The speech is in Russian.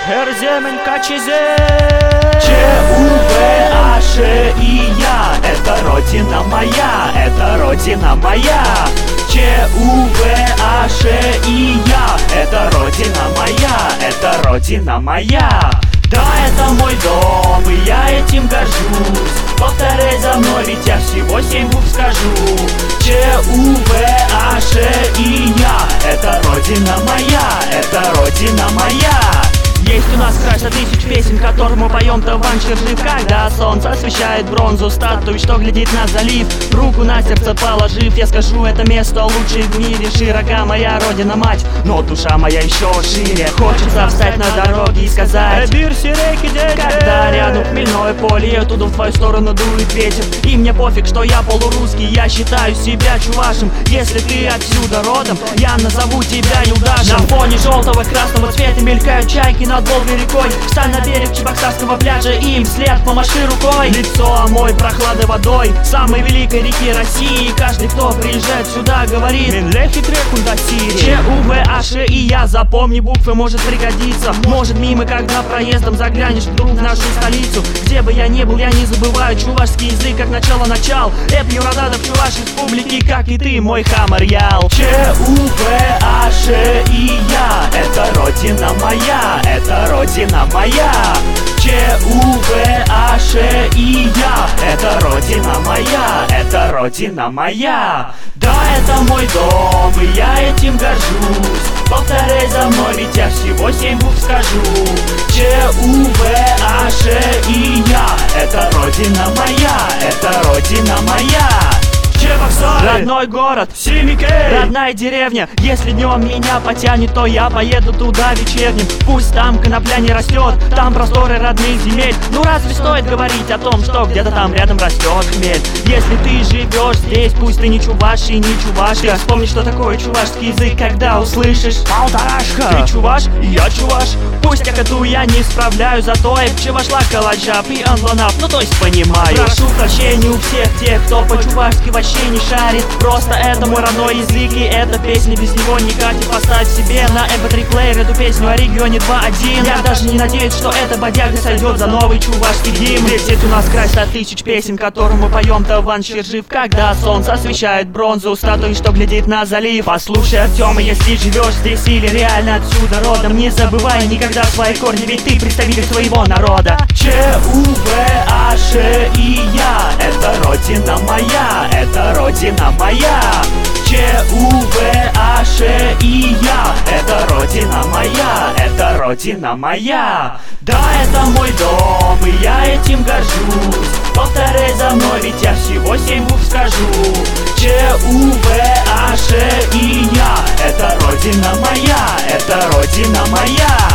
Эрземен КЧЗ. ЧУВАШИЯ, это родина моя, это родина моя. ЧУВАШИЯ, это родина моя, это родина моя. Да, это мой дом, и я этим горжусь. Повторяй за мной, ведь я всего 7 букв скажу. ЧУВАШИЯ, это родина моя, это родина моя. Есть у нас край 100 тысяч песен, которым мы поем таванчик жив. Когда солнце освещает бронзу статуи, что глядит на залив. Руку на сердце положив, я скажу, это место лучшее в мире. Широка моя родина мать, но душа моя еще шире. Хочется встать на дороге и сказать: когда рядом хмельное поле, и оттуда в твою сторону дует ветер. И мне пофиг, что я полурусский, я считаю себя чувашем. Если ты отсюда родом, я назову тебя Юлдашем. На фоне желтого красного цвета мелькают чайки над Волгой рекой. Встань на берег Чебоксарского пляжа и им вслед помаши рукой. Лицо омой прохладной водой самой великой реки России. Каждый, кто приезжает сюда, говорит: ЧУВАШИЯ, запомни буквы, может пригодиться. Может мимо, когда проездом заглянешь вдруг в нашу столицу. Где бы я ни был, я не забываю чувашский язык, как начал. Эп Юрададов, чуваш республики, как и ты, мой хамарьял. ЧУВАШИЯ, это родина моя, это родина моя. ЧУВАШИЯ, это родина моя, это родина моя. Да, это мой дом, и я этим горжусь. Повторяй за мной, ведь я всего 7 букв скажу. ЧУВАШИЯ, это родина моя, это родина моя. Родной город, родная деревня. Если днем меня потянет, то я поеду туда вечерним. Пусть там конопля не растет, там просторы родных земель. Ну разве стоит говорить о том, что где-то там рядом растет хмель? Если ты живешь здесь, пусть ты не чуваш и не чувашка, вспомни, что такое чувашский язык, когда услышишь: полторашка. Ты чуваш, и я чуваш. Пусть какоту я не справляю, зато я чувашла каладжап и анланап, ну то есть понимаю. Прошу прощения у всех тех, кто по-чувашски вообще не шарит. Просто это мой родной язык, и эта песня без него не катит. Поставь себе на MP3 плеер эту песню о регионе 2.1. Я даже не надеюсь, что эта бодяга сойдет за новый чувашский гимн. Ведь у нас край 100 тысяч песен, которым мы поем таванчик жив. Когда солнце освещает бронзу статуи, что глядит на залив. Послушай, Артем, если живешь здесь или реально отсюда родом, не забывай никогда свои корни, ведь ты представитель своего народа. ЧУВАШИЯ, это родина моя, это родина моя. ЧУВАШИЯ, это родина моя, это родина моя. Да, это мой дом, и я этим горжусь. Повторяй за мной, ведь я всего 7 букв скажу. ЧУВАШИЯ, это родина моя, это родина моя.